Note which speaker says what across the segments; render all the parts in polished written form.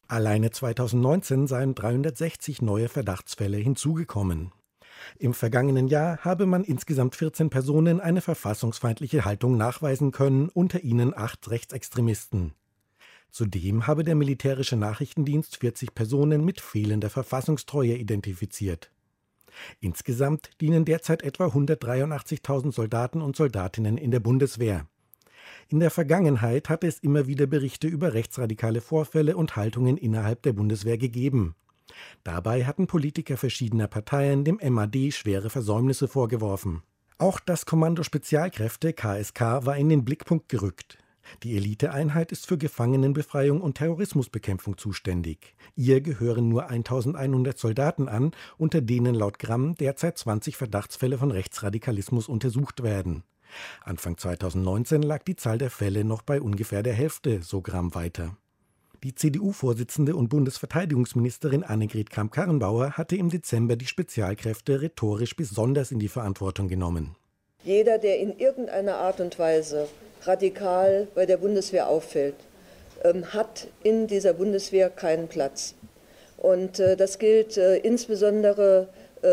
Speaker 1: Alleine 2019 seien 360 neue Verdachtsfälle hinzugekommen. Im vergangenen Jahr habe man insgesamt 14 Personen eine verfassungsfeindliche Haltung nachweisen können, unter ihnen 8 Rechtsextremisten. Zudem habe der militärische Nachrichtendienst 40 Personen mit fehlender Verfassungstreue identifiziert. Insgesamt dienen derzeit etwa 183.000 Soldaten und Soldatinnen in der Bundeswehr. In der Vergangenheit hatte es immer wieder Berichte über rechtsradikale Vorfälle und Haltungen innerhalb der Bundeswehr gegeben. Dabei hatten Politiker verschiedener Parteien dem MAD schwere Versäumnisse vorgeworfen. Auch das Kommando Spezialkräfte KSK war in den Blickpunkt gerückt. Die Eliteeinheit ist für Gefangenenbefreiung und Terrorismusbekämpfung zuständig. Ihr gehören nur 1.100 Soldaten an, unter denen laut Gramm derzeit 20 Verdachtsfälle von Rechtsradikalismus untersucht werden. Anfang 2019 lag die Zahl der Fälle noch bei ungefähr der Hälfte, so Gramm weiter. Die CDU-Vorsitzende und Bundesverteidigungsministerin Annegret Kramp-Karrenbauer hatte im Dezember die Spezialkräfte rhetorisch besonders in die Verantwortung genommen.
Speaker 2: Jeder, der in irgendeiner Art und Weise radikal bei der Bundeswehr auffällt, hat in dieser Bundeswehr keinen Platz. Und das gilt insbesondere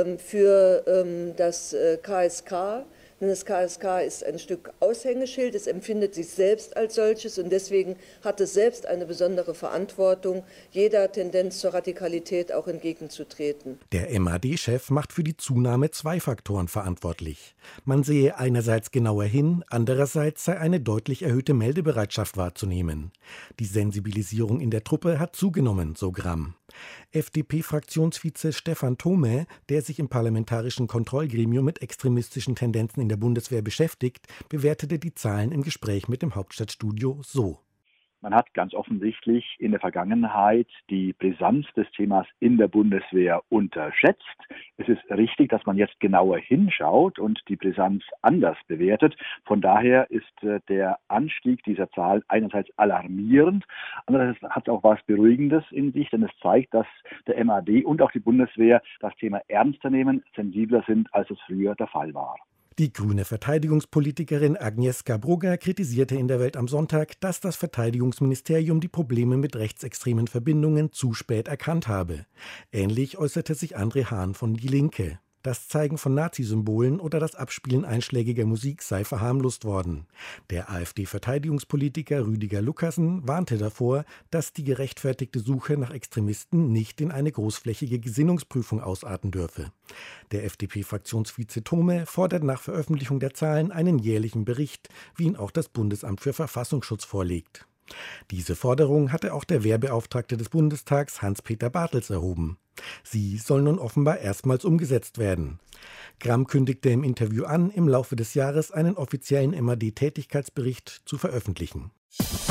Speaker 2: für das KSK. Denn das KSK ist ein Stück Aushängeschild, es empfindet sich selbst als solches und deswegen hat es selbst eine besondere Verantwortung, jeder Tendenz zur Radikalität auch entgegenzutreten.
Speaker 1: Der MAD-Chef macht für die Zunahme 2 Faktoren verantwortlich. Man sehe einerseits genauer hin, andererseits sei eine deutlich erhöhte Meldebereitschaft wahrzunehmen. Die Sensibilisierung in der Truppe hat zugenommen, so Gramm. FDP-Fraktionsvize Stefan Thome, der sich im parlamentarischen Kontrollgremium mit extremistischen Tendenzen in der Bundeswehr beschäftigt, bewertete die Zahlen im Gespräch mit dem Hauptstadtstudio so.
Speaker 3: Man hat ganz offensichtlich in der Vergangenheit die Brisanz des Themas in der Bundeswehr unterschätzt. Es ist richtig, dass man jetzt genauer hinschaut und die Brisanz anders bewertet. Von daher ist der Anstieg dieser Zahl einerseits alarmierend, andererseits hat es auch was Beruhigendes in sich, denn es zeigt, dass der MAD und auch die Bundeswehr das Thema ernster nehmen, sensibler sind, als es früher der Fall war.
Speaker 1: Die grüne Verteidigungspolitikerin Agnieszka Brugger kritisierte in der Welt am Sonntag, dass das Verteidigungsministerium die Probleme mit rechtsextremen Verbindungen zu spät erkannt habe. Ähnlich äußerte sich André Hahn von Die Linke. Das Zeigen von Nazisymbolen oder das Abspielen einschlägiger Musik sei verharmlost worden. Der AfD-Verteidigungspolitiker Rüdiger Lucassen warnte davor, dass die gerechtfertigte Suche nach Extremisten nicht in eine großflächige Gesinnungsprüfung ausarten dürfe. Der FDP-Fraktionsvize Thome fordert nach Veröffentlichung der Zahlen einen jährlichen Bericht, wie ihn auch das Bundesamt für Verfassungsschutz vorlegt. Diese Forderung hatte auch der Wehrbeauftragte des Bundestags Hans-Peter Bartels erhoben. Sie soll nun offenbar erstmals umgesetzt werden. Gramm kündigte im Interview an, im Laufe des Jahres einen offiziellen MAD-Tätigkeitsbericht zu veröffentlichen.